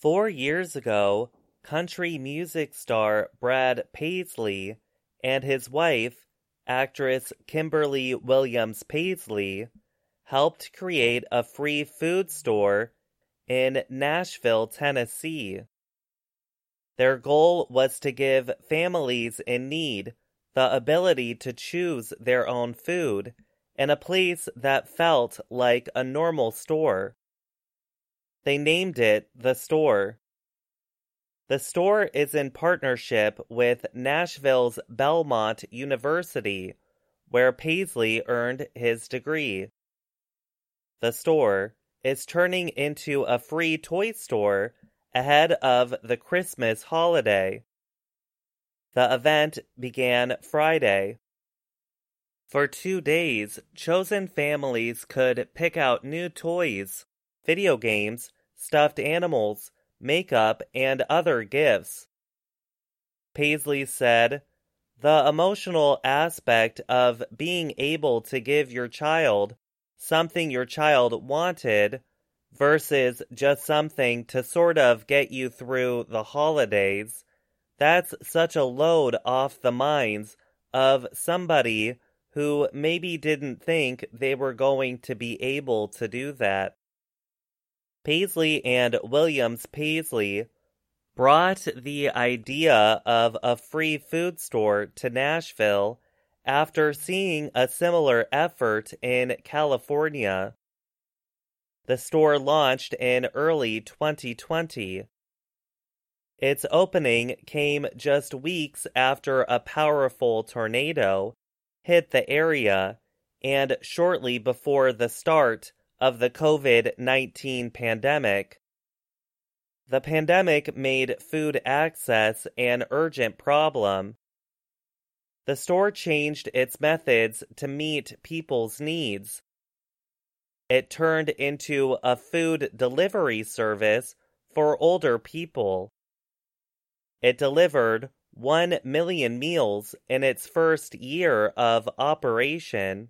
4 years ago, country music star Brad Paisley and his wife, actress Kimberly Williams Paisley, helped create a free food store in Nashville, Tennessee. Their goal was to give families in need the ability to choose their own food in a place that felt like a normal store. They named it The Store. The store is in partnership with Nashville's Belmont University, where Paisley earned his degree. The store is turning into a free toy store ahead of the Christmas holiday. The event began Friday. For 2 days, chosen families could pick out new toys, video games, stuffed animals, makeup, and other gifts. Paisley said, "The emotional aspect of being able to give your child something your child wanted versus just something to sort of get you through the holidays, that's such a load off the minds of somebody who maybe didn't think they were going to be able to do that." Paisley and Williams Paisley brought the idea of a free food store to Nashville after seeing a similar effort in California. The store launched in early 2020. Its opening came just weeks after a powerful tornado hit the area and shortly before the start of the COVID-19 pandemic. The pandemic made food access an urgent problem. The store changed its methods to meet people's needs. It turned into a food delivery service for older people. It delivered 1 million meals in its first year of operation.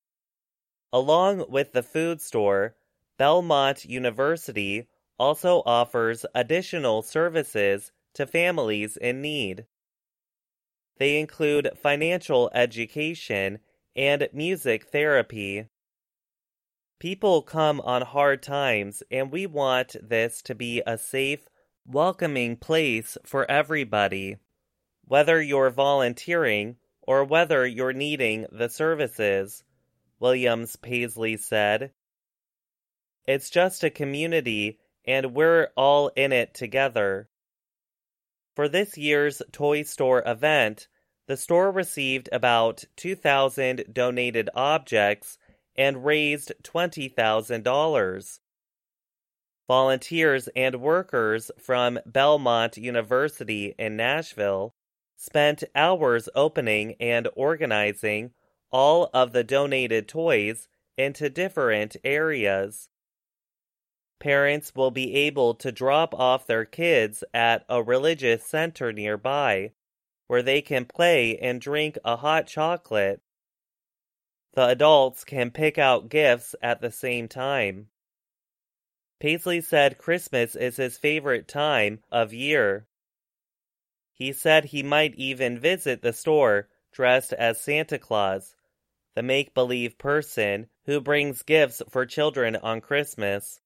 Along with the food store, Belmont University also offers additional services to families in need. They include financial education and music therapy. People come on hard times, and we want this to be a safe, welcoming place for everybody, whether you're volunteering or whether you're needing the services, Williams Paisley said. "It's just a community, and we're all in it together." For this year's Toy Store event, the store received about 2,000 donated objects and raised $20,000. Volunteers and workers from Belmont University in Nashville spent hours opening and organizing all of the donated toys into different areas. Parents will be able to drop off their kids at a religious center nearby, where they can play and drink a hot chocolate. The adults can pick out gifts at the same time. Paisley said Christmas is his favorite time of year. He said he might even visit the store dressed as Santa Claus, the make-believe person who brings gifts for children on Christmas.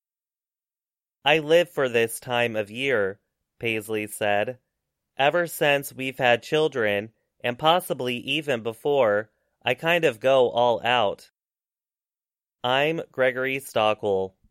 "I live for this time of year," Paisley said. "Ever since we've had children, and possibly even before, I kind of go all out." I'm Gregory Stockwell.